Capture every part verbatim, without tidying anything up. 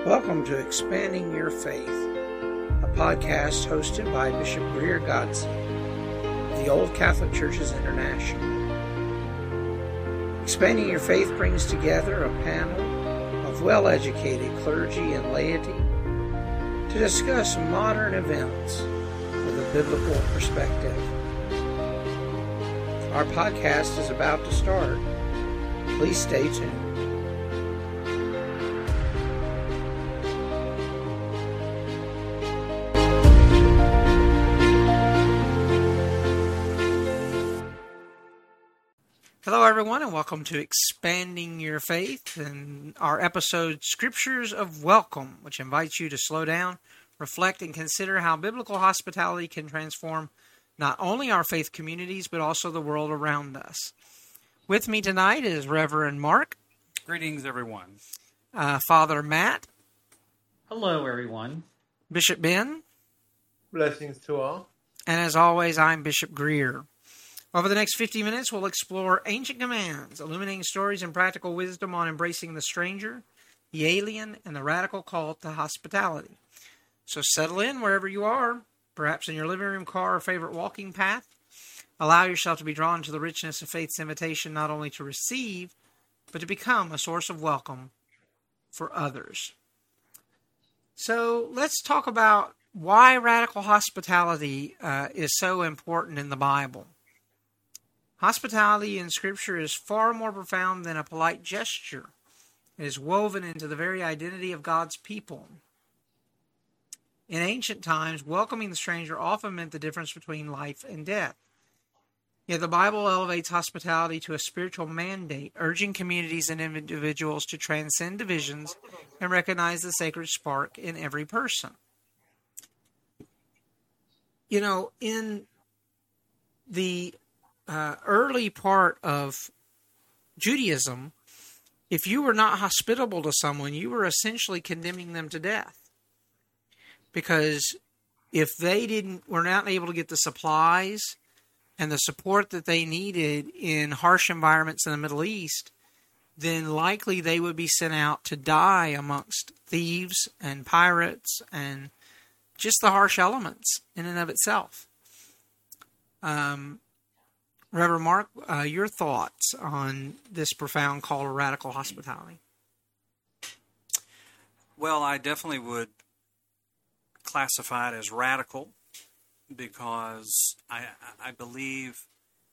Welcome to Expanding Your Faith, a podcast hosted by Bishop Greer Godseed of the Old Catholic Churches International. Expanding Your Faith brings together a panel of well-educated clergy and laity to discuss modern events with a biblical perspective. Our podcast is about to start. Please stay tuned. Hello, everyone, and welcome to Expanding Your Faith and our episode, Scriptures of Welcome, which invites you to slow down, reflect, and consider how biblical hospitality can transform not only our faith communities, but also the world around us. With me tonight is Reverend Mark. Greetings, everyone. Uh, Father Matt. Hello, everyone. Bishop Ben. Blessings to all. And as always, I'm Bishop Greer. Over the next fifty minutes, we'll explore ancient commands, illuminating stories and practical wisdom on embracing the stranger, the alien, and the radical call to hospitality. So settle in wherever you are, perhaps in your living room, car, or favorite walking path. Allow yourself to be drawn to the richness of faith's invitation not only to receive, but to become a source of welcome for others. So let's talk about why radical hospitality uh, is so important in the Bible. Hospitality in Scripture is far more profound than a polite gesture. It is woven into the very identity of God's people. In ancient times, welcoming the stranger often meant the difference between life and death. Yet the Bible elevates hospitality to a spiritual mandate, urging communities and individuals to transcend divisions and recognize the sacred spark in every person. You know, in the Uh, early part of Judaism, if you were not hospitable to someone, you were essentially condemning them to death. Because if they didn't, were not able to get the supplies and the support that they needed in harsh environments in the Middle East, then likely they would be sent out to die amongst thieves and pirates and just the harsh elements in and of itself. Um... Reverend Mark, uh, your thoughts on this profound call to radical hospitality? Well, I definitely would classify it as radical because I, I believe,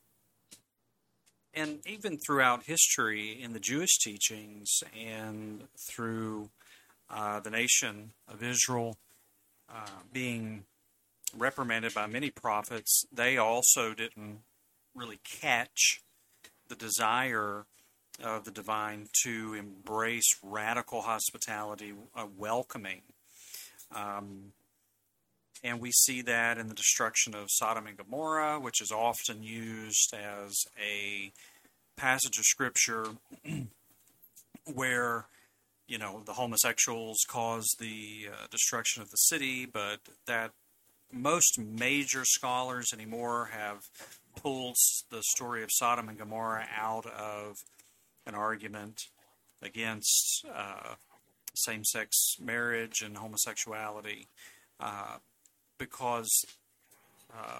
and even throughout history in the Jewish teachings and through uh, the nation of Israel uh, being reprimanded by many prophets, they also didn't really catch the desire of the divine to embrace radical hospitality, uh, welcoming. Um, and we see that in the destruction of Sodom and Gomorrah, which is often used as a passage of Scripture where, you know, the homosexuals caused the uh, destruction of the city, but that most major scholars anymore have pulled the story of Sodom and Gomorrah out of an argument against uh, same-sex marriage and homosexuality uh, because uh,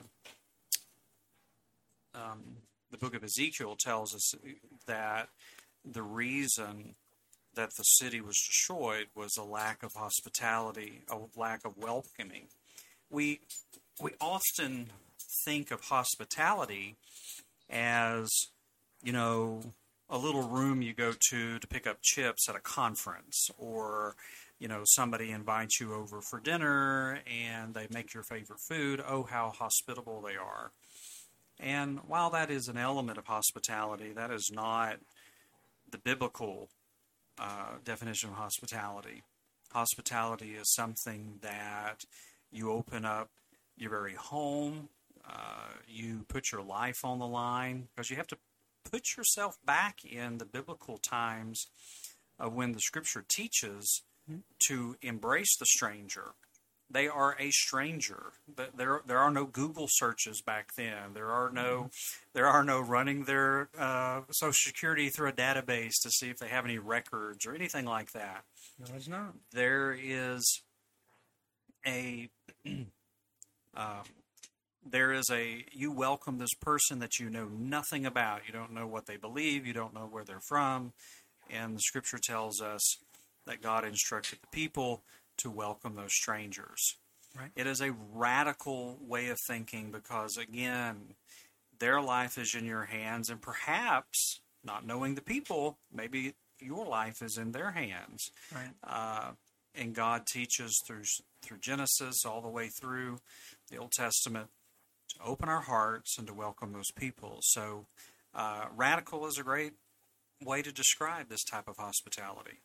um, the book of Ezekiel tells us that the reason that the city was destroyed was a lack of hospitality, a lack of welcoming. We we often think of hospitality as, you know, a little room you go to to pick up chips at a conference, or, you know, somebody invites you over for dinner and they make your favorite food. Oh, how hospitable they are. And while that is an element of hospitality, that is not the biblical uh, definition of hospitality. Hospitality is something that you open up your very home. Uh, you put your life on the line, because you have to put yourself back in the biblical times of when the Scripture teaches mm-hmm. to embrace the stranger, they are a stranger. There, there are no Google searches back then. There are no, there are no running their uh, Social Security through a database to see if they have any records or anything like that. No, it's not. There is a, um, there is a, you welcome this person that you know nothing about. You don't know what they believe. You don't know where they're from. And the Scripture tells us that God instructed the people to welcome those strangers. Right. It is a radical way of thinking because, again, their life is in your hands, and perhaps, not knowing the people, maybe your life is in their hands. Right. Uh, and God teaches through through Genesis all the way through the Old Testament to open our hearts and to welcome those people. So uh, radical is a great way to describe this type of hospitality.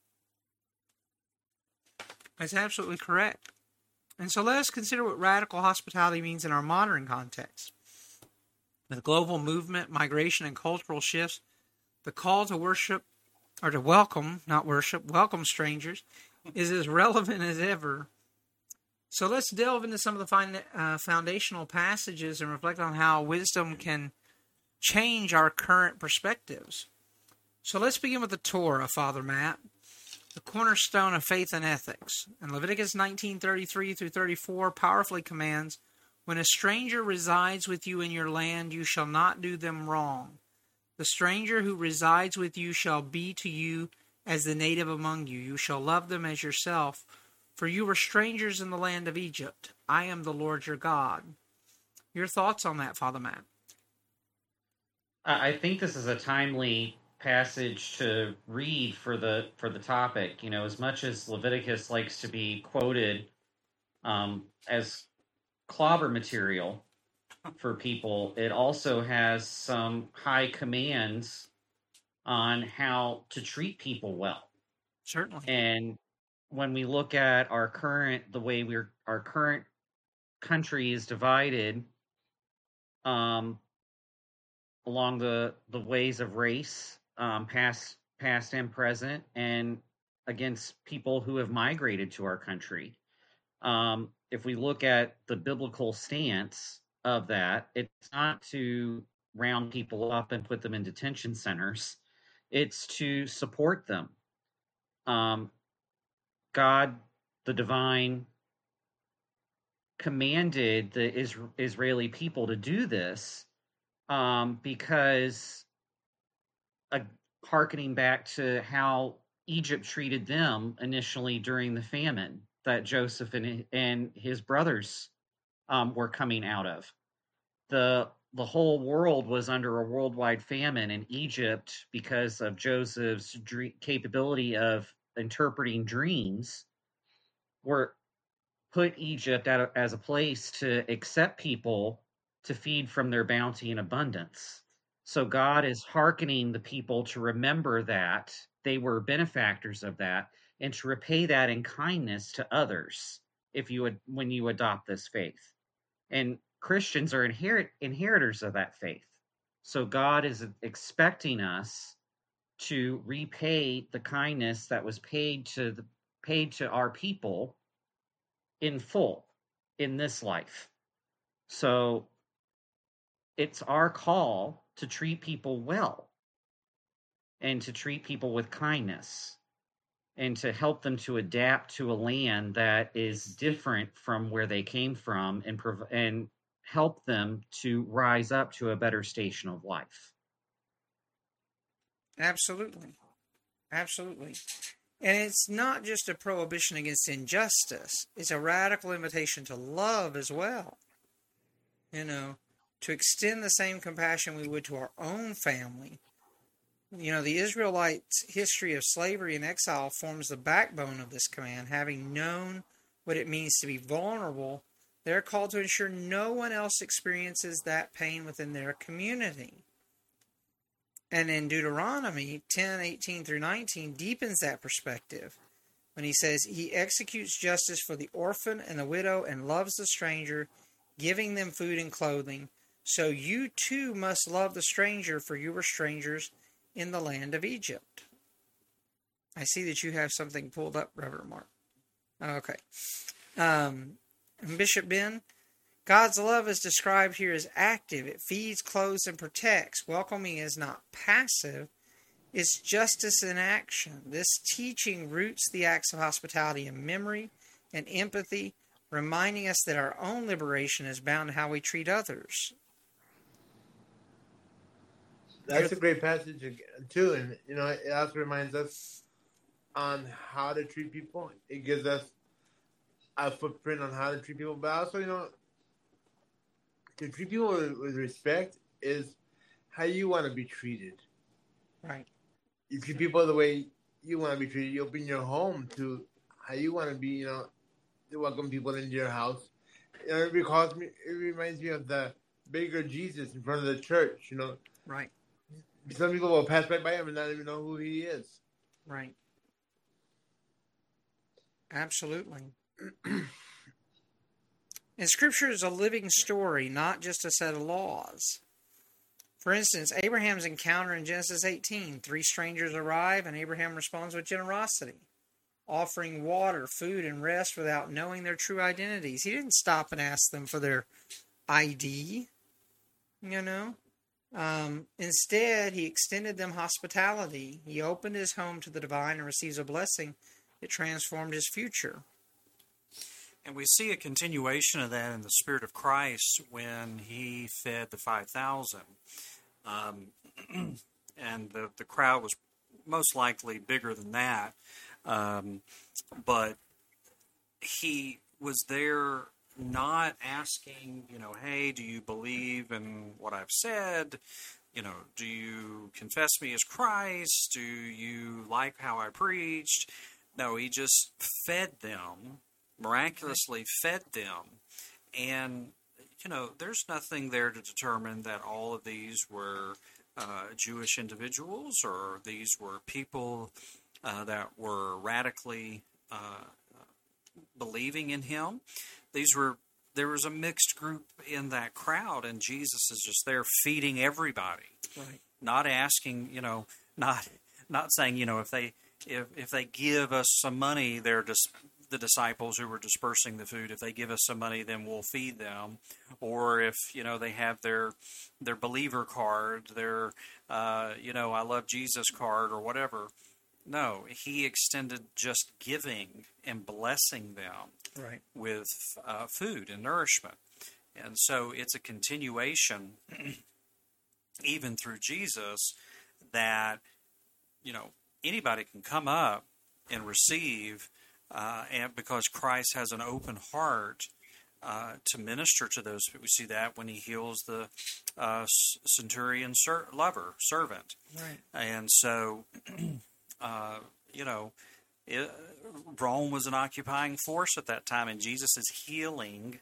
That's absolutely correct. And so let us consider what radical hospitality means in our modern context. With global movement, migration, and cultural shifts, the call to worship, or to welcome, not worship, welcome strangers, is as relevant as ever. So let's delve into some of the fin- uh, foundational passages and reflect on how wisdom can change our current perspectives. So let's begin with the Torah, Father Matt, the cornerstone of faith and ethics. And Leviticus nineteen thirty-three through thirty-four powerfully commands, "When a stranger resides with you in your land, you shall not do them wrong. The stranger who resides with you shall be to you as the native among you. You shall love them as yourself, for you were strangers in the land of Egypt. I am the Lord your God." Your thoughts on that, Father Matt? I think this is a timely passage to read for the for the topic. You know, as much as Leviticus likes to be quoted um, as clobber material for people, it also has some high commands on how to treat people well. Certainly. And when we look at our current, the way we're our current country is divided um, along the the ways of race, um, past past and present, and against people who have migrated to our country. Um, if we look at the biblical stance of that, it's not to round people up and put them in detention centers. It's to support them. Um, God, the divine, commanded the Isra- Israeli people to do this um, because, uh, hearkening back to how Egypt treated them initially during the famine that Joseph and, and his brothers um, were coming out of. The the whole world was under a worldwide famine, and Egypt, because of Joseph's dream, capability of interpreting dreams, were put Egypt at a, as a place to accept people to feed from their bounty and abundance. So God is hearkening the people to remember that they were benefactors of that, and to repay that in kindness to others if you would when you adopt this faith. And Christians are inherit inheritors of that faith. So God is expecting us to repay the kindness that was paid to the paid to our people in full in this life. So it's our call to treat people well and to treat people with kindness and to help them to adapt to a land that is different from where they came from, and prov- and help them to rise up to a better station of life. Absolutely. Absolutely. And it's not just a prohibition against injustice. It's a radical invitation to love as well. You know, to extend the same compassion we would to our own family. You know, the Israelites' history of slavery and exile forms the backbone of this command. Having known what it means to be vulnerable, they're called to ensure no one else experiences that pain within their community. And in Deuteronomy ten, eighteen through nineteen deepens that perspective when he says, "He executes justice for the orphan and the widow and loves the stranger, giving them food and clothing. So you too must love the stranger, for you were strangers in the land of Egypt." I see that you have something pulled up, Reverend Mark. Okay. Um, and Bishop Ben, God's love is described here as active. It feeds, clothes, and protects. Welcoming is not passive. It's justice in action. This teaching roots the acts of hospitality in memory and empathy, reminding us that our own liberation is bound to how we treat others. That's a great passage too, and you know it also reminds us on how to treat people. It gives us a footprint on how to treat people, but also, you know, to treat people with, with respect is how you want to be treated. Right. You treat people the way you want to be treated. You open your home to how you want to be, you know, to welcome people into your house. You know, it recalls me. It reminds me of the bigger Jesus in front of the church. You know, right. Some people will pass right by him and not even know who he is. Right. Absolutely. And Scripture is a living story, not just a set of laws. For instance, Abraham's encounter in Genesis eighteen. Three strangers arrive, and Abraham responds with generosity, offering water, food, and rest without knowing their true identities. He didn't stop and ask them for their I D, you know. Um, instead, he extended them hospitality. He opened his home to the divine and receives a blessing that transformed his future. And we see a continuation of that in the Spirit of Christ when he fed the five thousand. Um, and the, the crowd was most likely bigger than that. Um, but he was there not asking, you know, hey, do you believe in what I've said? You know, do you confess me as Christ? Do you like how I preached? No, he just fed them, miraculously fed them. And, you know, there's nothing there to determine that all of these were uh, Jewish individuals or these were people uh, that were radically uh, believing in him. These were, there was a mixed group in that crowd, and Jesus is just there feeding everybody. Right. Not asking, you know, not not saying, you know, if they if if they give us some money, they're just the disciples who were dispersing the food. If they give us some money, then we'll feed them. Or if, you know, they have their their believer card, their uh, you know, I love Jesus card or whatever. No, he extended just giving and blessing them right. with uh, food and nourishment. And so it's a continuation, even through Jesus, that, you know, anybody can come up and receive, uh, and because Christ has an open heart uh, to minister to those. We see that when he heals the uh, centurion ser- lover, servant. Right. And so... Uh, you know, it, Rome was an occupying force at that time, and Jesus is healing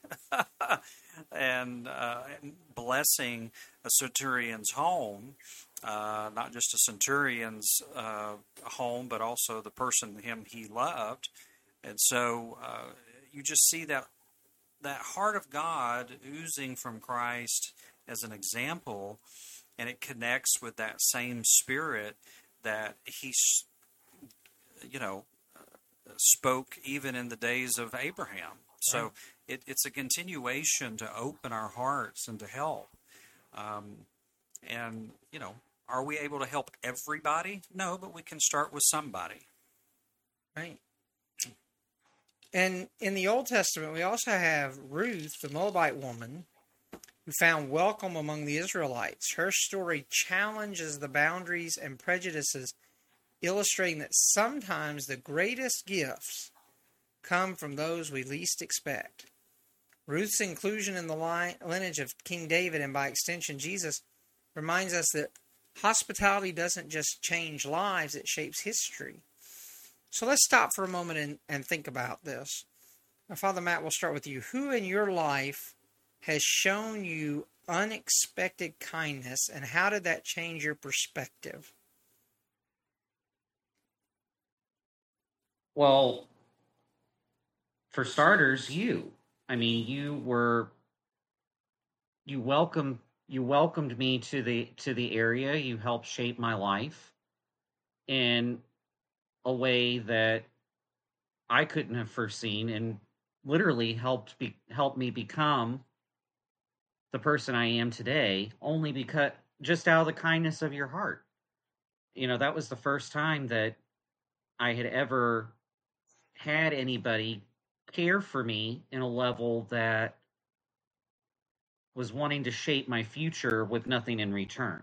and, uh, and blessing a centurion's home, uh, not just a centurion's uh, home, but also the person him he loved. And so uh, you just see that that heart of God oozing from Christ as an example, and it connects with that same spirit that he, you know, spoke even in the days of Abraham. So Right. it, it's a continuation to open our hearts and to help. Um, and, you know, are we able to help everybody? No, but we can start with somebody. Right. And in the Old Testament, we also have Ruth, the Moabite woman, who found welcome among the Israelites. Her story challenges the boundaries and prejudices, illustrating that sometimes the greatest gifts come from those we least expect. Ruth's inclusion in the lineage of King David, and by extension Jesus, reminds us that hospitality doesn't just change lives, it shapes history. So let's stop for a moment and, and think about this. Now, Father Matt, we'll start with you. Who in your life has shown you unexpected kindness, and how did that change your perspective? Well, for starters, you. I mean, you were you welcomed you welcomed me to the to the area. You helped shape my life in a way that I couldn't have foreseen, and literally helped be, helped me become the person I am today, only because just out of the kindness of your heart. You know, that was the first time that I had ever had anybody care for me in a level that was wanting to shape my future with nothing in return.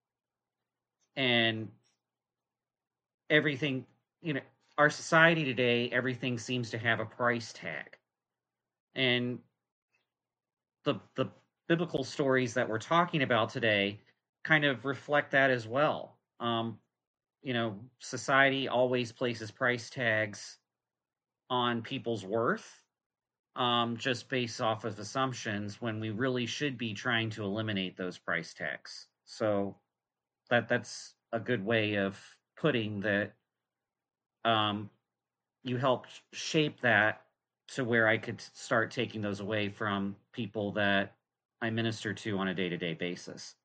And everything, you know, our society today, everything seems to have a price tag. And the the biblical stories that we're talking about today kind of reflect that as well. Um, you know, society always places price tags on people's worth, um, just based off of assumptions, when we really should be trying to eliminate those price tags. So that that's a good way of putting that. Um, you helped shape that to where I could start taking those away from people that I minister to on a day-to-day basis.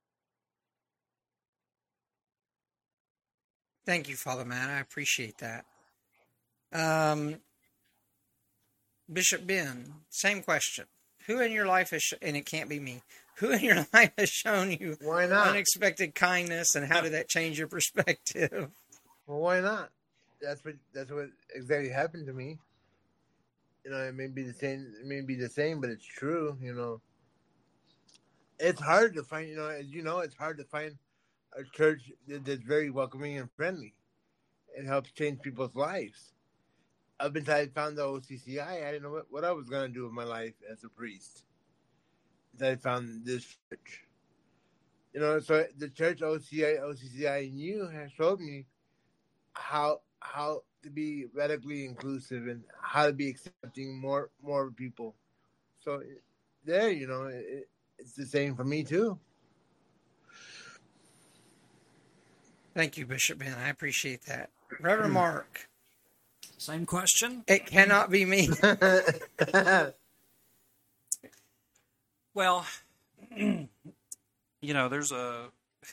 Thank you, Father Matt. I appreciate that. Um, Bishop Ben, same question. Who in your life has, sh- and it can't be me, who in your life has shown you Why not? unexpected kindness, and how did that change your perspective? Well, why not? That's what that's what exactly happened to me. You know, it may be the same. It may be the same, but it's true. You know, it's hard to find. You know, as you know, it's hard to find a church that's very welcoming and friendly. It helps change people's lives. Up until I found the O C C I, I didn't know what, what I was going to do with my life as a priest. Until I found this church. You know, so the church O C I, O C C I knew has showed me how how to be radically inclusive and how to be accepting more more people. So there, you know, it, it's the same for me too. Thank you, Bishop Ben. I appreciate that. Reverend Mark. Same question. It cannot be me. Well, you know, there's a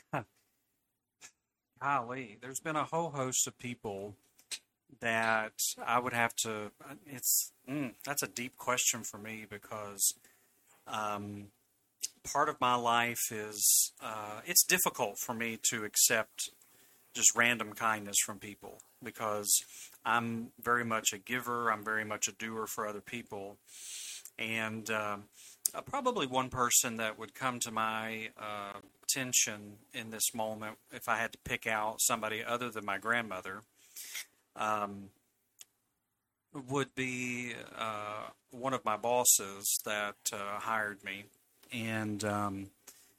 golly, there's been a whole host of people that I would have to. It's mm, that's a deep question for me, because um, part of my life is uh, it's difficult for me to accept just random kindness from people, because I'm very much a giver. I'm very much a doer for other people. And uh, uh, probably one person that would come to my uh, attention in this moment, if I had to pick out somebody other than my grandmother, um, would be uh, one of my bosses that uh, hired me. And um,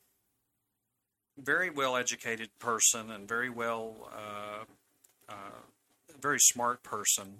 very well-educated person, and very well, uh, uh, very smart person,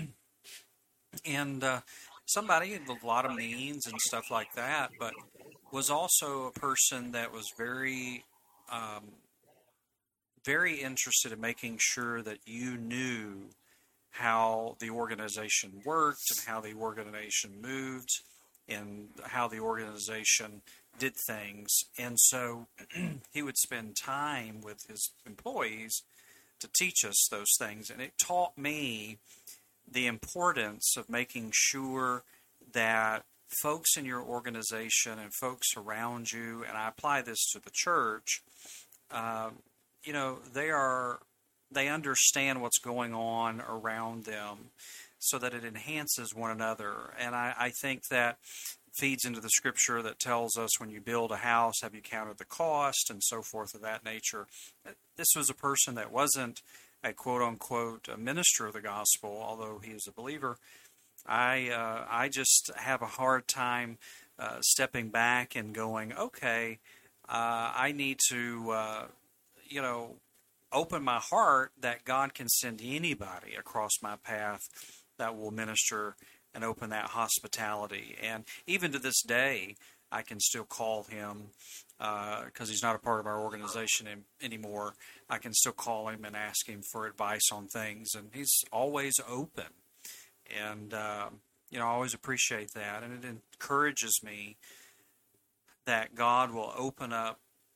and uh, somebody with a lot of means and stuff like that, but was also a person that was very, um, very interested in making sure that you knew how the organization worked and how the organization moved and how the organization did things. And so he would spend time with his employees to teach us those things. And it taught me the importance of making sure that folks in your organization and folks around you, and I apply this to the church, uh, you know, they are, they understand what's going on around them so that it enhances one another. And I, I think that feeds into the scripture that tells us, when you build a house, have you counted the cost, and so forth of that nature. This was a person that wasn't a quote-unquote a minister of the gospel, although he is a believer. I uh, I just have a hard time uh, stepping back and going, okay, uh, I need to, uh, you know, open my heart that God can send anybody across my path that will minister and open that hospitality. And even to this day, I can still call him, because uh, he's not a part of our organization in, anymore. I can still call him and ask him for advice on things, and he's always open. And, uh, you know, I always appreciate that. And it encourages me that God will open up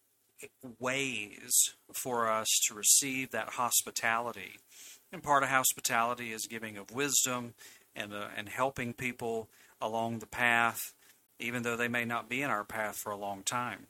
ways for us to receive that hospitality. And part of hospitality is giving of wisdom and uh, and helping people along the path, even though they may not be in our path for a long time.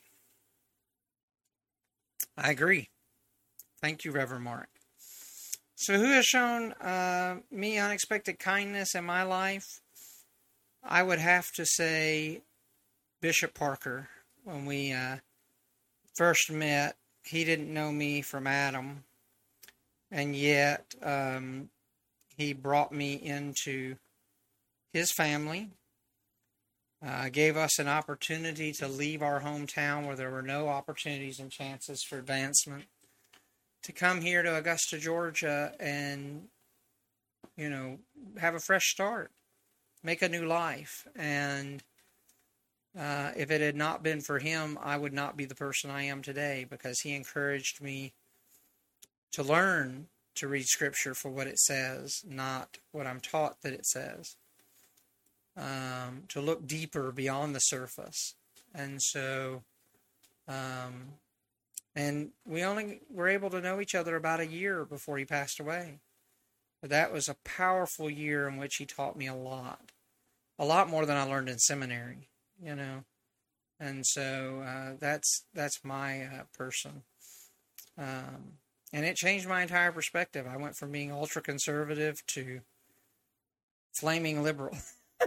I agree. Thank you, Reverend Mark. So who has shown uh, me unexpected kindness in my life? I would have to say Bishop Parker. When we uh, first met, he didn't know me from Adam, and yet um, he brought me into his family, uh, gave us an opportunity to leave our hometown where there were no opportunities and chances for advancement, to come here to Augusta, Georgia, and, you know, have a fresh start, make a new life. And uh, if it had not been for him, I would not be the person I am today, because he encouraged me to learn to read Scripture for what it says, not what I'm taught that it says. Um, to look deeper beyond the surface. And so, um, and we only were able to know each other about a year before he passed away. But that was a powerful year in which he taught me a lot. A lot more than I learned in seminary, you know. And so uh, that's that's my uh, person. Um, and it changed my entire perspective. I went from being ultra-conservative to flaming liberal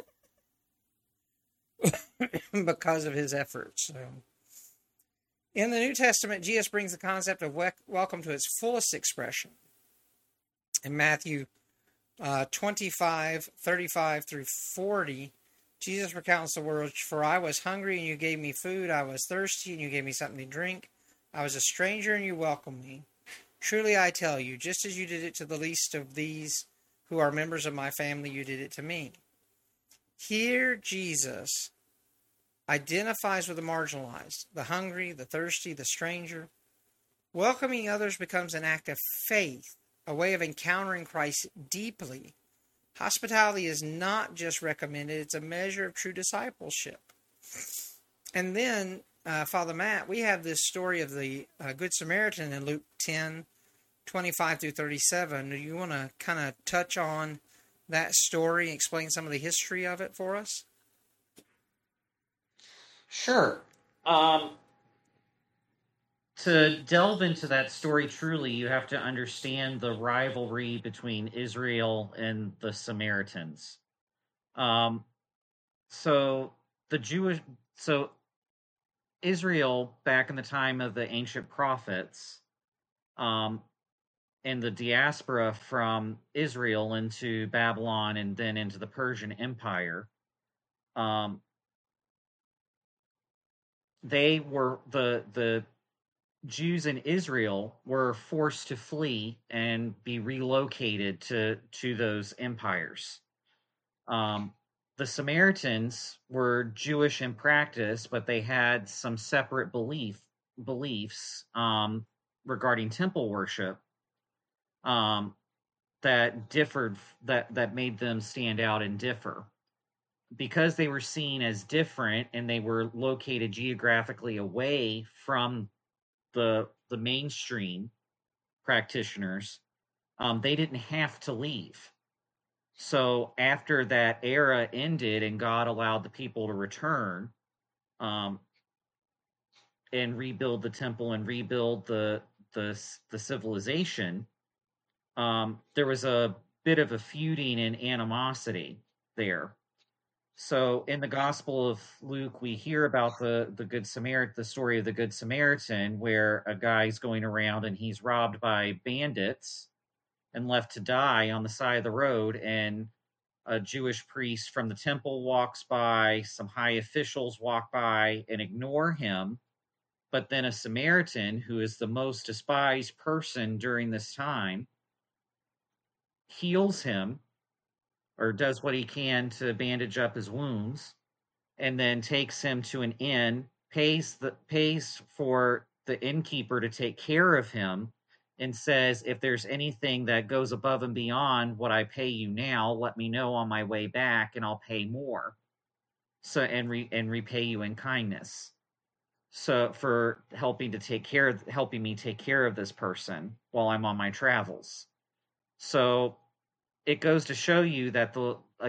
because of his efforts. So, in the New Testament, Jesus brings the concept of we- welcome to its fullest expression. In Matthew uh, twenty-five, thirty-five through forty, Jesus recounts the words, "For I was hungry, and you gave me food. I was thirsty, and you gave me something to drink. I was a stranger, and you welcomed me. Truly I tell you, just as you did it to the least of these who are members of my family, you did it to me." Here, Jesus identifies with the marginalized, the hungry, the thirsty, the stranger. Welcoming others becomes an act of faith, a way of encountering Christ deeply. Hospitality is not just recommended, it's a measure of true discipleship. And then, uh, Father Matt, we have this story of the uh, Good Samaritan in Luke ten, twenty-five through thirty-seven. Do you want to kind of touch on that story and explain some of the history of it for us? Sure. Um, to delve into that story truly, you have to understand the rivalry between Israel and the Samaritans. Um, so the Jewish, so Israel, back in the time of the ancient prophets, um, and the diaspora from Israel into Babylon and then into the Persian Empire, um, they were the the Jews in Israel were forced to flee and be relocated to to those empires. Um, the Samaritans were Jewish in practice, but they had some separate belief beliefs um, regarding temple worship um, that differed that that made them stand out and differ. Because they were seen as different and they were located geographically away from the the mainstream practitioners, um, they didn't have to leave. So after that era ended and God allowed the people to return um, and rebuild the temple and rebuild the the, the civilization, um, there was a bit of a feuding and animosity there. So in the Gospel of Luke, we hear about the, the Good Samaritan, the story of the Good Samaritan, where a guy's going around and he's robbed by bandits and left to die on the side of the road. And a Jewish priest from the temple walks by, some high officials walk by and ignore him. But then a Samaritan, who is the most despised person during this time, heals him, or does what he can to bandage up his wounds, and then takes him to an inn, pays the pays for the innkeeper to take care of him, and says, "If there's anything that goes above and beyond what I pay you now, let me know on my way back, and I'll pay more. So and re, and repay you in kindness. So for helping to take care of helping me take care of this person while I'm on my travels." So it goes to show you that the again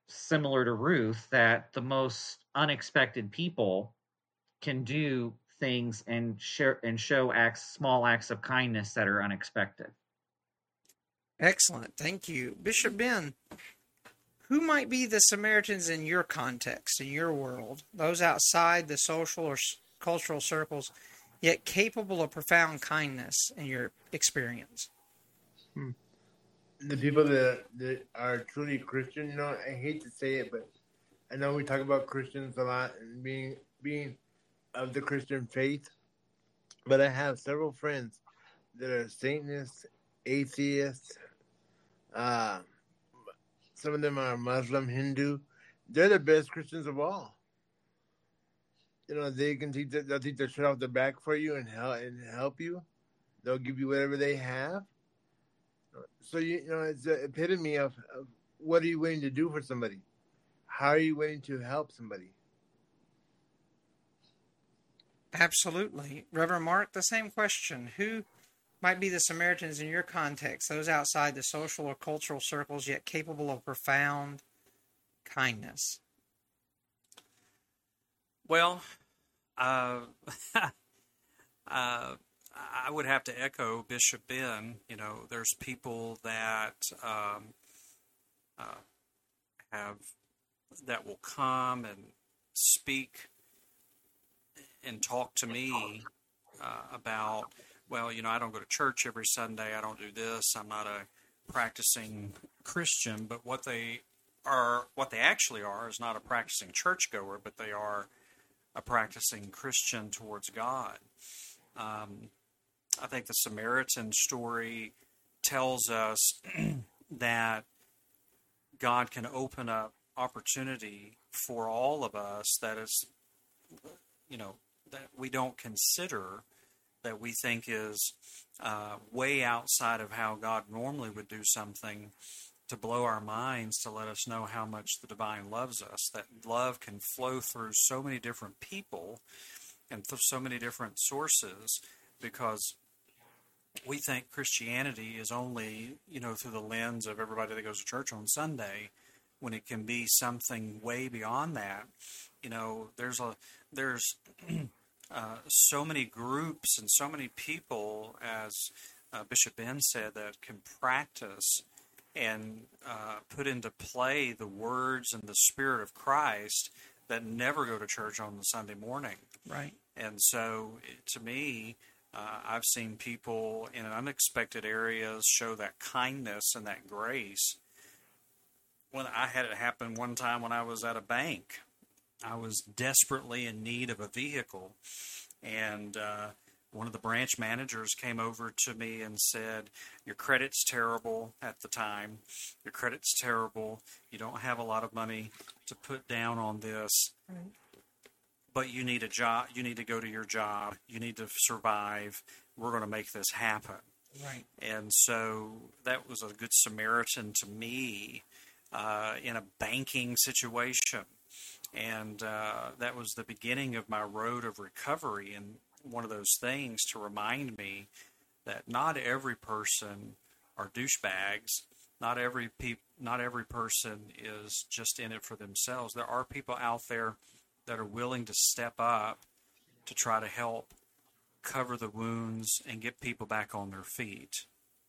similar to Ruth, that the most unexpected people can do things and share and show acts, small acts of kindness that are unexpected. Excellent. Thank you. Bishop Ben, who might be the Samaritans in your context, in your world, those outside the social or cultural circles, yet capable of profound kindness in your experience? Hmm. The people that, that are truly Christian, you know, I hate to say it, but I know we talk about Christians a lot and being being of the Christian faith, but I have several friends that are Satanists, atheists, uh, some of them are Muslim, Hindu. They're the best Christians of all. You know, they can teach, they'll teach their shit off the back for you and help and help you. They'll give you whatever they have. So you, you know, it's the epitome of, of what are you willing to do for somebody? How are you willing to help somebody? Absolutely. Reverend Mark, the same question. Who might be the Samaritans in your context, those outside the social or cultural circles, yet capable of profound kindness? Well, uh, uh, I would have to echo Bishop Ben. You know, there's people that um, uh, have that will come and speak and talk to me uh, about, well, you know, I don't go to church every Sunday. I don't do this. I'm not a practicing Christian. But what they are, what they actually are, is not a practicing churchgoer, but they are a practicing Christian towards God. Um, I think the Samaritan story tells us that God can open up opportunity for all of us that is, you know, that we don't consider, that we think is uh, way outside of how God normally would do something, to blow our minds, to let us know how much the divine loves us. That love can flow through so many different people and through so many different sources, because we think Christianity is only, you know, through the lens of everybody that goes to church on Sunday, when it can be something way beyond that. You know, there's a there's uh, so many groups and so many people, as uh, Bishop Ben said, that can practice and uh, put into play the words and the Spirit of Christ, that never go to church on the Sunday morning. Right. And so, to me, uh, I've seen people in unexpected areas show that kindness and that grace. When I had it happen one time when I was at a bank, I was desperately in need of a vehicle, and uh, one of the branch managers came over to me and said, "Your credit's terrible at the time. Your credit's terrible. You don't have a lot of money to put down on this, Right. but you need a job. You need to go to your job. You need to survive. We're going to make this happen." Right. And so that was a good Samaritan to me uh, in a banking situation. And uh, that was the beginning of my road of recovery, and one of those things to remind me that not every person are douchebags. Not every peop- not every person is just in it for themselves. There are people out there that are willing to step up to try to help cover the wounds and get people back on their feet.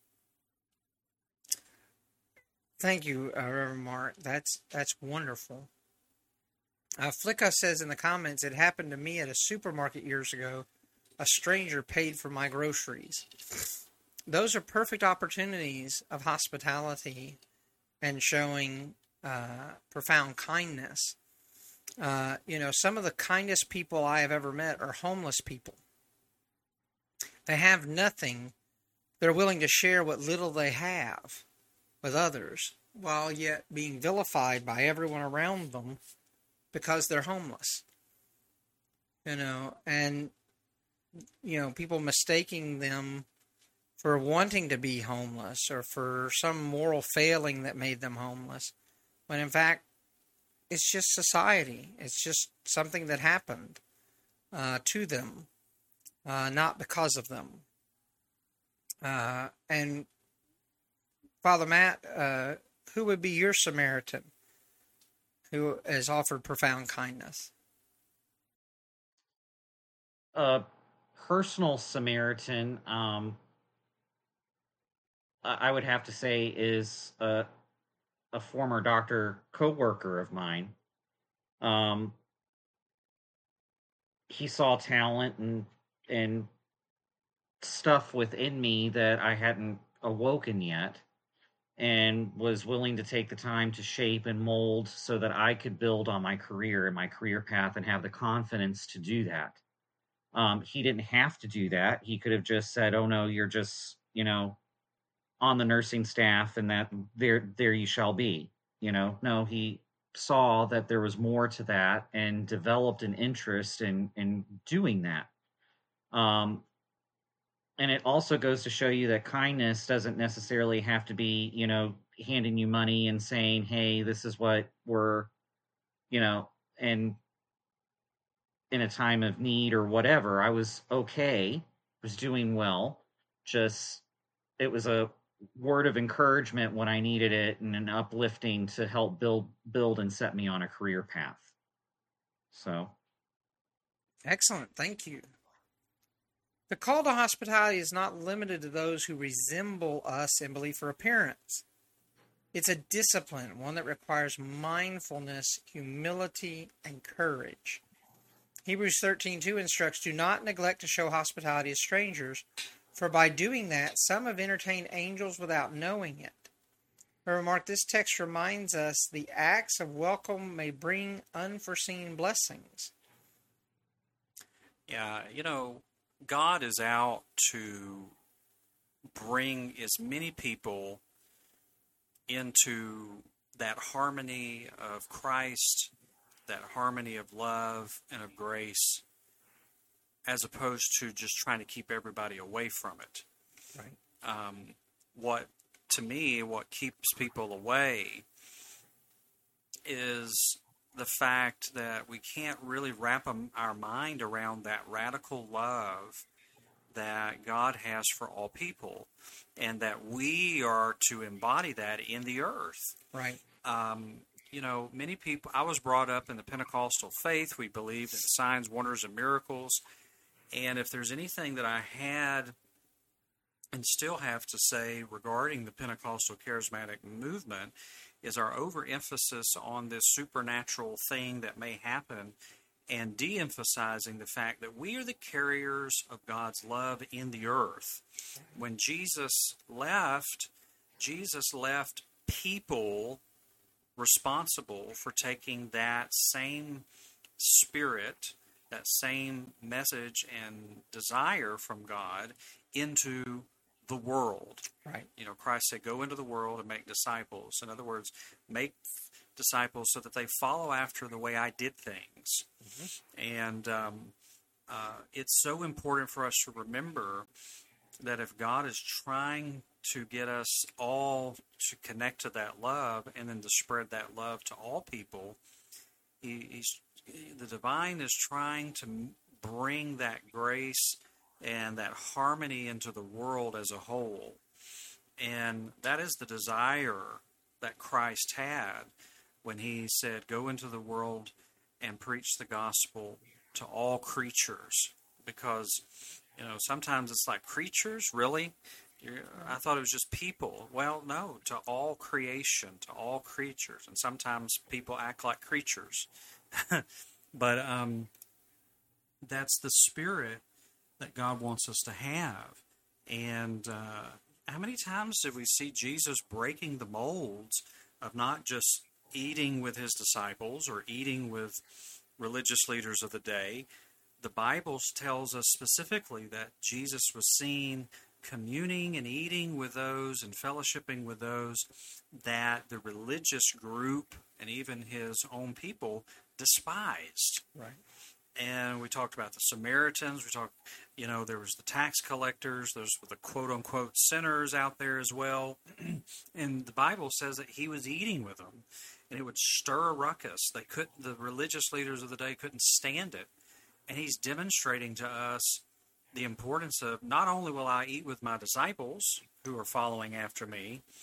Thank you, uh, Reverend Mark. That's that's wonderful. Uh, Flicka says in the comments, it happened to me at a supermarket years ago. A stranger paid for my groceries. Those are perfect opportunities of hospitality and showing uh, profound kindness. Uh, you know, some of the kindest people I have ever met are homeless people. They have nothing. They're willing to share what little they have with others, while yet being vilified by everyone around them because they're homeless. You know, and, you know, people mistaking them for wanting to be homeless or for some moral failing that made them homeless, when in fact, it's just society. It's just something that happened uh, to them, uh, not because of them. Uh, and Father Matt, uh, who would be your Samaritan who has offered profound kindness? A personal Samaritan, um, I would have to say, is a, a former doctor coworker of mine. Um, he saw talent and and stuff within me that I hadn't awoken yet, and was willing to take the time to shape and mold so that I could build on my career and my career path and have the confidence to do that. Um, he didn't have to do that. He could have just said, "Oh no, you're just, you know, on the nursing staff, and that there there you shall be." You know, no, he saw that there was more to that and developed an interest in in doing that. Um, and it also goes to show you that kindness doesn't necessarily have to be, you know, handing you money and saying, "Hey, this is what we're," you know, and in a time of need or whatever. I was okay, was doing well. Just, it was a word of encouragement when I needed it, and an uplifting to help build build and set me on a career path. So, excellent. Thank you. The call to hospitality is not limited to those who resemble us in belief or appearance. It's a discipline, one that requires mindfulness, humility, and courage. Hebrews thirteen two instructs, "Do not neglect to show hospitality to strangers, for by doing that, some have entertained angels without knowing it." I remark, this text reminds us the acts of welcome may bring unforeseen blessings. Yeah, you know, God is out to bring as many people into that harmony of Christ, that harmony of love and of grace, as opposed to just trying to keep everybody away from it. Right. Um, what, to me, what keeps people away is the fact that we can't really wrap our mind around that radical love that God has for all people, and that we are to embody that in the earth. Right. Um, you know, many people, I was brought up in the Pentecostal faith. We believed in signs, wonders, and miracles. And if there's anything that I had and still have to say regarding the Pentecostal charismatic movement, is our overemphasis on this supernatural thing that may happen, and de-emphasizing the fact that we are the carriers of God's love in the earth. When Jesus left, Jesus left people responsible for taking that same spirit, that same message and desire from God into the world. Right. You know, Christ said, "Go into the world and make disciples." In other words, make disciples so that they follow after the way I did things. Mm-hmm. And um, uh, it's so important for us to remember that if God is trying to get us all to connect to that love and then to spread that love to all people, he, he's, the divine is trying to bring that grace and that harmony into the world as a whole. And that is the desire that Christ had when he said, "Go into the world and preach the gospel to all creatures." Because, you know, sometimes it's like, creatures? Really? You're, I thought it was just people. Well, no, to all creation, to all creatures. And sometimes people act like creatures. But um, that's the spirit that God wants us to have. And uh, how many times did we see Jesus breaking the molds of not just eating with his disciples or eating with religious leaders of the day? The Bible tells us specifically that Jesus was seen communing and eating with those and fellowshipping with those that the religious group and even his own people despised. Right. And we talked about the Samaritans. We talked, you know, there was the tax collectors. There's the quote-unquote sinners out there as well. And the Bible says that he was eating with them, and it would stir a ruckus. They could, the religious leaders of the day couldn't stand it. And he's demonstrating to us the importance of, not only will I eat with my disciples who are following after me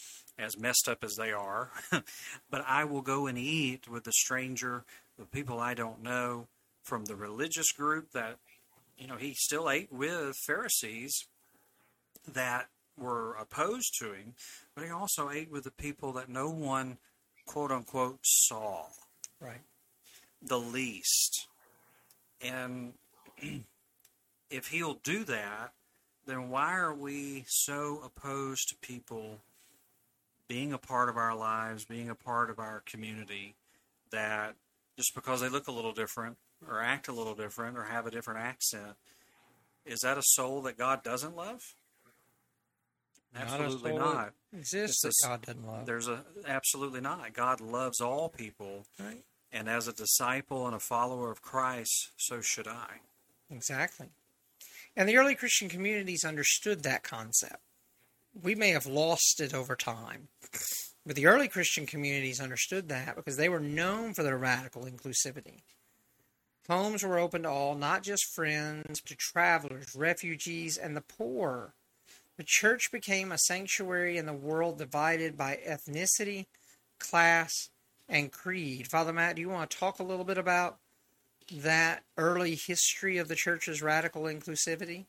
as messed up as they are, but I will go and eat with the stranger, the people I don't know, from the religious group that, you know, he still ate with Pharisees that were opposed to him, but he also ate with the people that no one, quote unquote, saw. Right. The least. And if he'll do that, then why are we so opposed to people being a part of our lives, being a part of our community, that just because they look a little different or act a little different or have a different accent, is that a soul that God doesn't love? Absolutely not. Exists that God doesn't love. There's a absolutely not. God loves all people. Right. And as a disciple and a follower of Christ, so should I. Exactly. And the early Christian communities understood that concept. We may have lost it over time, but the early Christian communities understood that because they were known for their radical inclusivity. Homes were open to all, not just friends, but to travelers, refugees, and the poor. The church became a sanctuary in the world divided by ethnicity, class, and creed. Father Matt, do you want to talk a little bit about that early history of the church's radical inclusivity?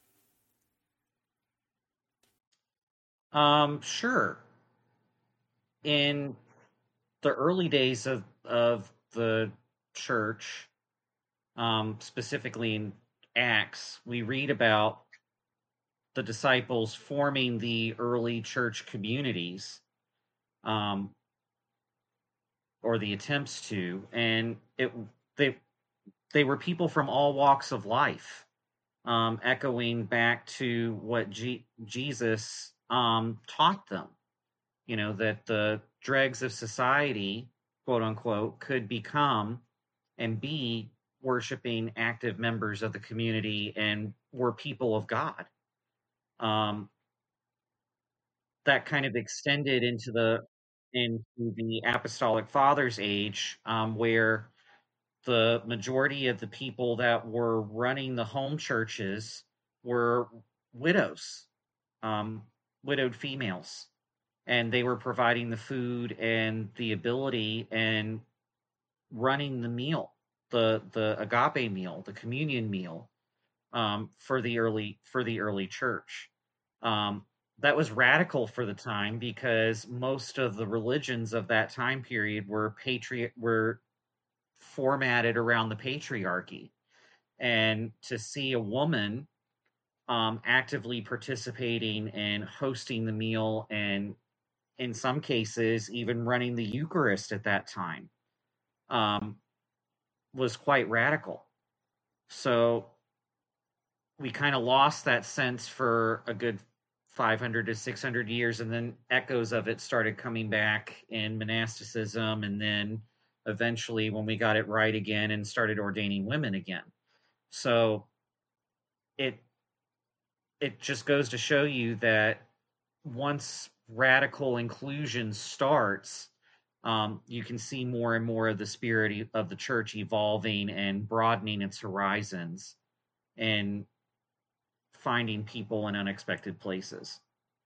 Um, sure. In the early days of, of the church, um, specifically in Acts, we read about the disciples forming the early church communities, um, or the attempts to, and it they they were people from all walks of life, um, echoing back to what G- Jesus um, taught them. You know, that the dregs of society, quote unquote, could become and be worshiping active members of the community and were people of God. Um, that kind of extended into the into the Apostolic Fathers age, um, where the majority of the people that were running the home churches were widows, um, widowed females, and they were providing the food and the ability and running the meal, the the agape meal, the communion meal, um, for the early for the early church. Um, that was radical for the time because most of the religions of that time period were patri- were formatted around the patriarchy, and to see a woman um, actively participating and hosting the meal, and in some cases even running the Eucharist at that time, um, was quite radical. So we kind of lost that sense for a good five hundred to six hundred years, and then echoes of it started coming back in monasticism, and then eventually when we got it right again and started ordaining women again. So it it just goes to show you that once radical inclusion starts, um, you can see more and more of the spirit of the church evolving and broadening its horizons and finding people in unexpected places.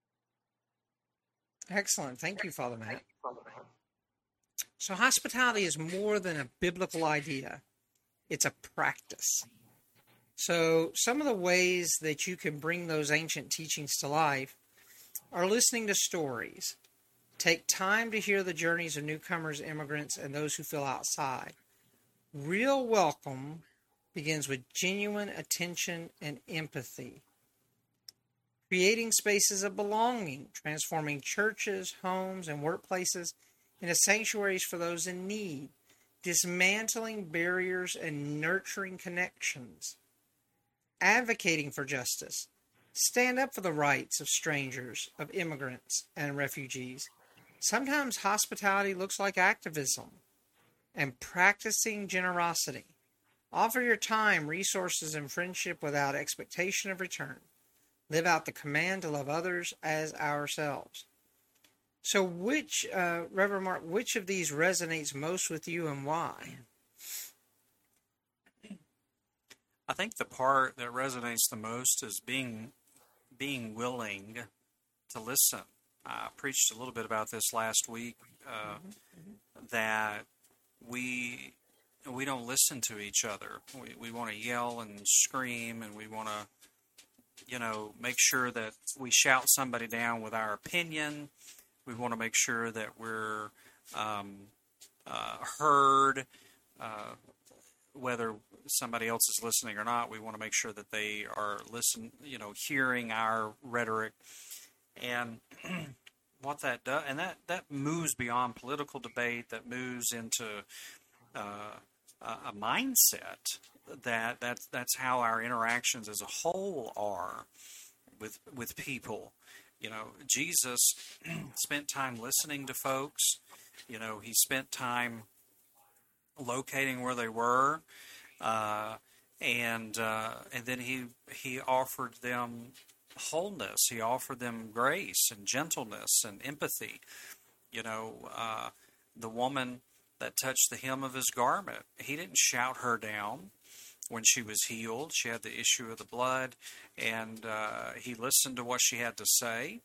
Excellent. Thank you, Father Matt. So hospitality is more than a biblical idea. It's a practice. So some of the ways that you can bring those ancient teachings to life are listening to stories. Take time to hear the journeys of newcomers, immigrants, and those who feel outside. Real welcome begins with genuine attention and empathy. Creating spaces of belonging, transforming churches, homes, and workplaces into sanctuaries for those in need, dismantling barriers and nurturing connections, advocating for justice. Stand up for the rights of strangers, of immigrants, and refugees. Sometimes hospitality looks like activism and practicing generosity. Offer your time, resources, and friendship without expectation of return. Live out the command to love others as ourselves. So which, uh, Reverend Mark, which of these resonates most with you and why? I think the part that resonates the most is being being willing to listen. I preached a little bit about this last week, uh, that we we don't listen to each other. We we want to yell and scream, and we want to, you know, make sure that we shout somebody down with our opinion. We want to make sure that we're um, uh, heard, uh, whether somebody else is listening or not. We want to make sure that they are listen, you know, hearing our rhetoric. And what that does, and that, that moves beyond political debate, that moves into uh, a, a mindset that that's, that's how our interactions as a whole are with with people. You know, Jesus spent time listening to folks. You know, he spent time locating where they were, uh, and uh, and then he he offered them wholeness. He offered them grace and gentleness and empathy. You know, uh, the woman that touched the hem of his garment, he didn't shout her down when she was healed. She had the issue of the blood, and uh, he listened to what she had to say,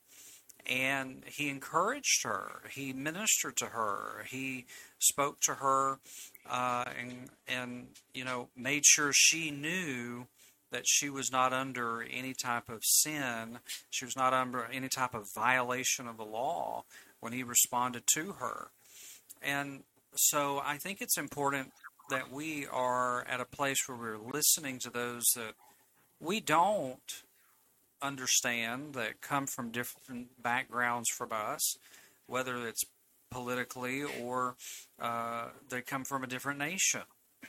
and he encouraged her. He ministered to her. He spoke to her, uh, and and you know, made sure she knew that she was not under any type of sin. She was not under any type of violation of the law when he responded to her. And so I think it's important that we are at a place where we're listening to those that we don't understand, that come from different backgrounds from us, whether it's politically or uh, they come from a different nation.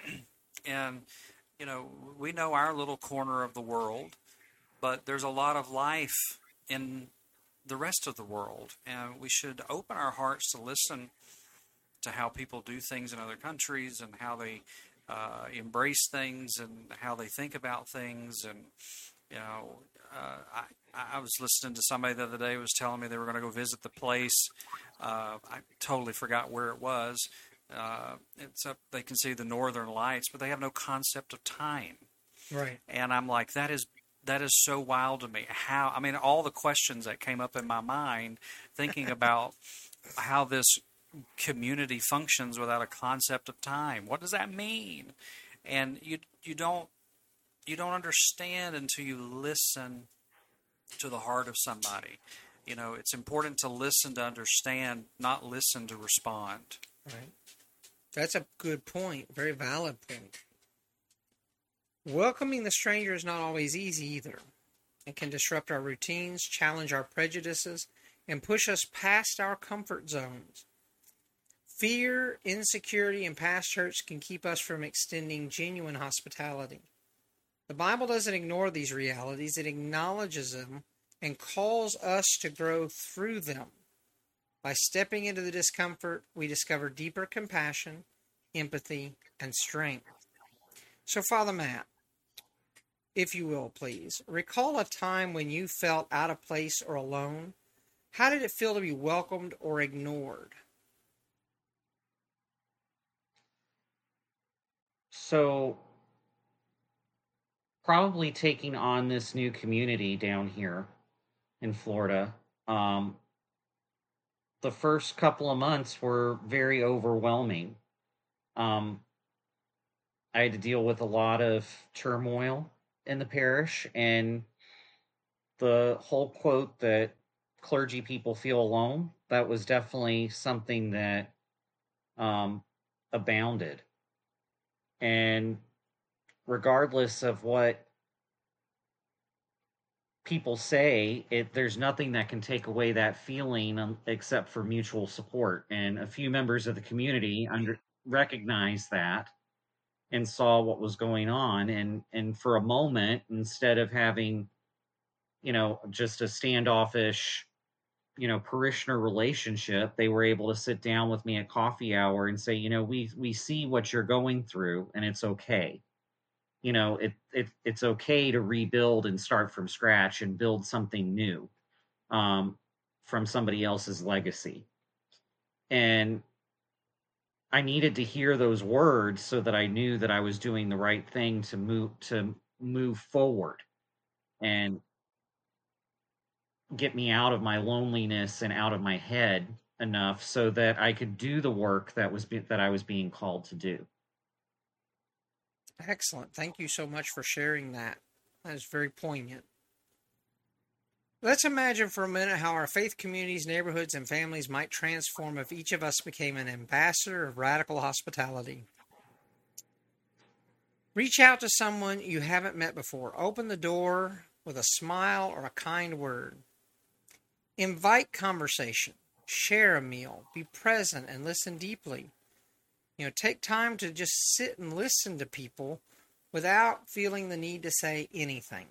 And you know, we know our little corner of the world, but there's a lot of life in the rest of the world, and we should open our hearts to listen to how people do things in other countries, and how they uh, embrace things, and how they think about things. And you know, uh, I, I was listening to somebody the other day who was telling me they were going to go visit the place. Uh, I totally forgot where it was. Uh, it's up, they can see the northern lights, but they have no concept of time. Right. And I'm like, that is that is so wild to me. How, I mean, all the questions that came up in my mind thinking about how this community functions without a concept of time. What does that mean? And you you don't you don't understand until you listen to the heart of somebody. You know, it's important to listen to understand, not listen to respond. Right. That's a good point. Very valid point. Welcoming the stranger is not always easy either. It can disrupt our routines, challenge our prejudices, and push us past our comfort zones. Fear, insecurity, and past hurts can keep us from extending genuine hospitality. The Bible doesn't ignore these realities. It acknowledges them and calls us to grow through them. By stepping into the discomfort, we discover deeper compassion, empathy, and strength. So, Father Matt, if you will, please, recall a time when you felt out of place or alone. How did it feel to be welcomed or ignored? So, probably taking on this new community down here in Florida, um, the first couple of months were very overwhelming. Um, I had to deal with a lot of turmoil in the parish, and the whole quote that clergy people feel alone, that was definitely something that um, abounded. And regardless of what people say, it there's nothing that can take away that feeling um, except for mutual support. And a few members of the community under recognized that and saw what was going on, and and for a moment, instead of having, you know, just a standoffish, you know, parishioner relationship, they were able to sit down with me at coffee hour and say, you know, we we see what you're going through, and it's okay. You know, it, it it's okay to rebuild and start from scratch and build something new um, from somebody else's legacy. And I needed to hear those words so that I knew that I was doing the right thing to move to move forward. And get me out of my loneliness and out of my head enough so that I could do the work that was be- that I was being called to do. Excellent. Thank you so much for sharing that. That is very poignant. Let's imagine for a minute how our faith communities, neighborhoods, and families might transform if each of us became an ambassador of radical hospitality. Reach out to someone you haven't met before. Open the door with a smile or a kind word. Invite conversation. Share a meal. Be present and listen deeply. You know, take time to just sit and listen to people without feeling the need to say anything.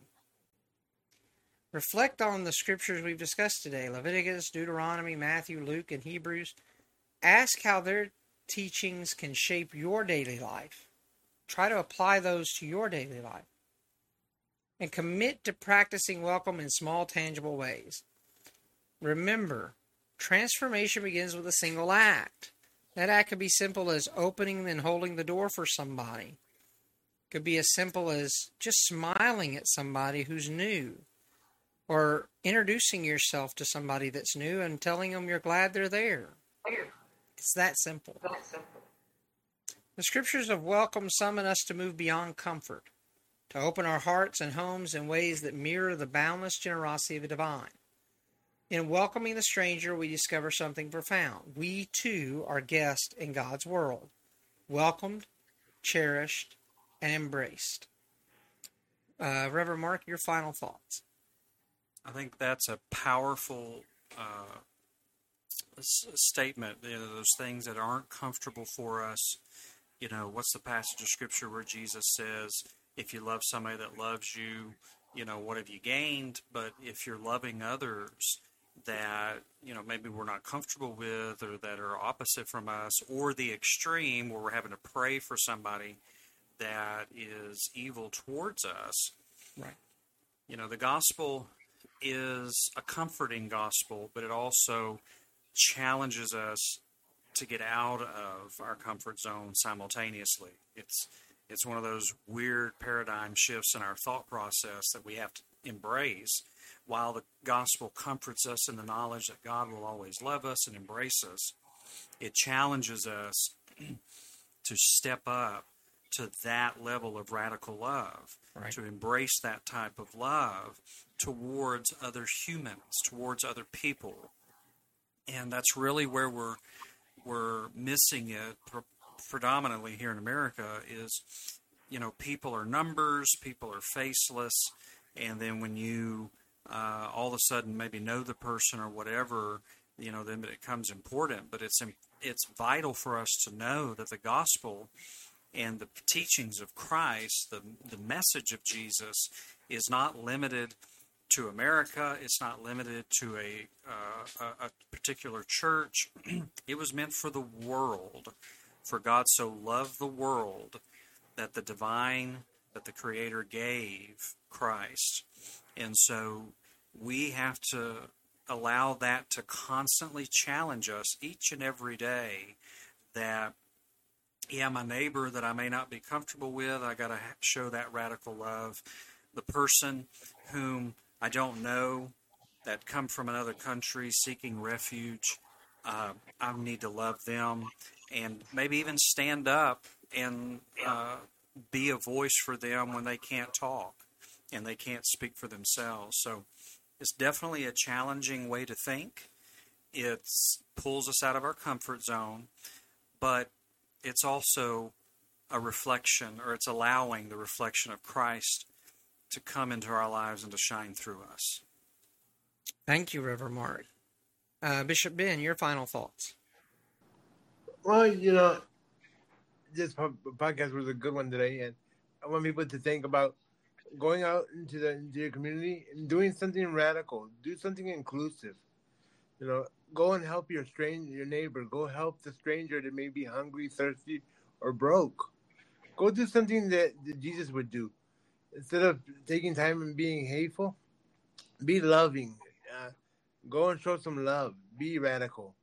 Reflect on the scriptures we've discussed today, Leviticus, Deuteronomy, Matthew, Luke, and Hebrews. Ask how their teachings can shape your daily life. Try to apply those to your daily life. And commit to practicing welcome in small, tangible ways. Remember, transformation begins with a single act. That act could be simple as opening and holding the door for somebody. It could be as simple as just smiling at somebody who's new. Or introducing yourself to somebody that's new and telling them you're glad they're there. It's that simple. That simple. The scriptures of welcome summon us to move beyond comfort, to open our hearts and homes in ways that mirror the boundless generosity of the divine. In welcoming the stranger, we discover something profound. We, too, are guests in God's world, welcomed, cherished, and embraced. Uh, Reverend Mark, your final thoughts. I think that's a powerful uh, s- statement. You know, those things that aren't comfortable for us. You know, what's the passage of Scripture where Jesus says, if you love somebody that loves you, you know, what have you gained? But if you're loving others that, you know, maybe we're not comfortable with or that are opposite from us, or the extreme where we're having to pray for somebody that is evil towards us. Right. You know, the gospel is a comforting gospel, but it also challenges us to get out of our comfort zone simultaneously. It's it's one of those weird paradigm shifts in our thought process that we have to embrace. While the gospel comforts us in the knowledge that God will always love us and embrace us, it challenges us to step up to that level of radical love, Right. to embrace that type of love towards other humans, towards other people. And that's really where we're we're missing it pre- predominantly here in America is, you know, people are numbers, people are faceless, and then when you uh, all of a sudden maybe know the person or whatever, you know, then it becomes important. But it's it's vital for us to know that the gospel and the teachings of Christ, the the message of Jesus, is not limited to America. It's not limited to a uh, a, a particular church. It was meant for the world. For God so loved the world that the divine, that the Creator gave Christ. And so we have to allow that to constantly challenge us each and every day that, yeah, my neighbor that I may not be comfortable with, I got to show that radical love. The person whom I don't know that come from another country seeking refuge, uh, I need to love them and maybe even stand up and uh, be a voice for them when they can't talk and they can't speak for themselves. So it's definitely a challenging way to think. It pulls us out of our comfort zone, but it's also a reflection, or it's allowing the reflection of Christ to come into our lives and to shine through us. Thank you, Reverend Mark. Uh, Bishop Ben, your final thoughts. Well, you know, this po- podcast was a good one today, and I want people to think about going out into the into your community and doing something radical. Do something inclusive. You know, go and help your stranger, your neighbor. Go help the stranger that may be hungry, thirsty, or broke. Go do something that, that Jesus would do. Instead of taking time and being hateful, be loving. Uh, go and show some love. Be radical.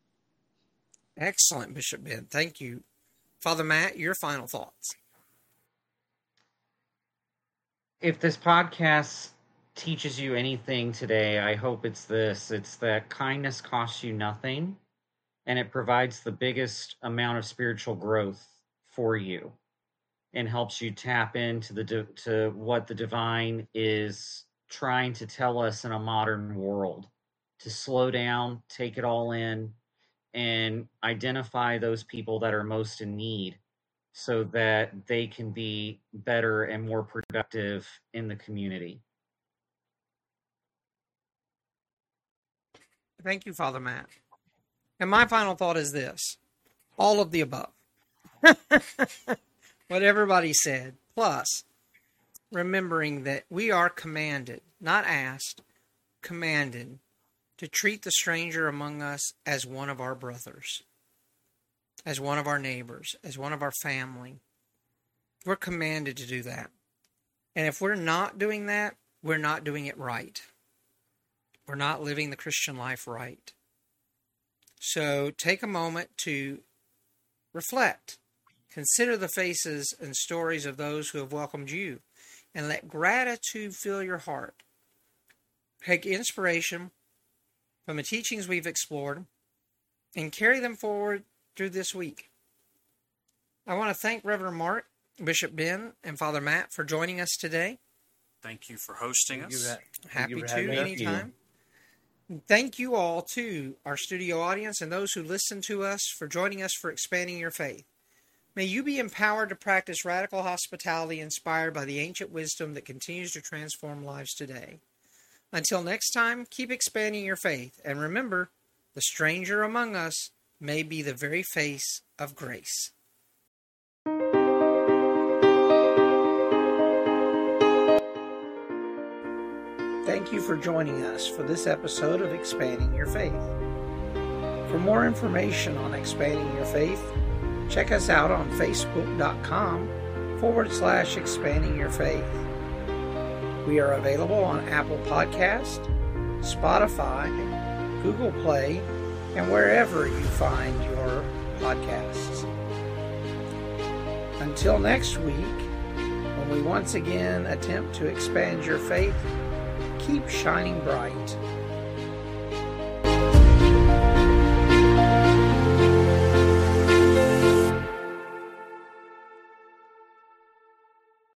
Excellent, Bishop Ben. Thank you. Father Matt, your final thoughts. If this podcast teaches you anything today, I hope it's this. It's that kindness costs you nothing, and it provides the biggest amount of spiritual growth for you and helps you tap into the di- to what the divine is trying to tell us in a modern world, to slow down, take it all in, and identify those people that are most in need so that they can be better and more productive in the community. Thank you, Father Matt. And my final thought is this: all of the above. What everybody said, plus remembering that we are commanded, not asked, commanded to treat the stranger among us as one of our brothers, as one of our neighbors, as one of our family. We're commanded to do that. And if we're not doing that, we're not doing it right. We're not living the Christian life right. So take a moment to reflect. Consider the faces and stories of those who have welcomed you, and let gratitude fill your heart. Take inspiration from the teachings we've explored and carry them forward through this week. I want to thank Reverend Mark, Bishop Ben, and Father Matt for joining us today. Thank you for hosting us. Thank Happy you for to having us. anytime. Thank you all to our studio audience and those who listen to us for joining us for Expanding Your Faith. May you be empowered to practice radical hospitality inspired by the ancient wisdom that continues to transform lives today. Until next time, keep expanding your faith, and remember, the stranger among us may be the very face of grace. Thank you for joining us for this episode of Expanding Your Faith. For more information on Expanding Your Faith, check us out on Facebook.com forward slash Expanding Your Faith. We are available on Apple Podcast, Spotify, Google Play, and wherever you find your podcasts. Until next week, when we once again attempt to expand your faith, keep shining bright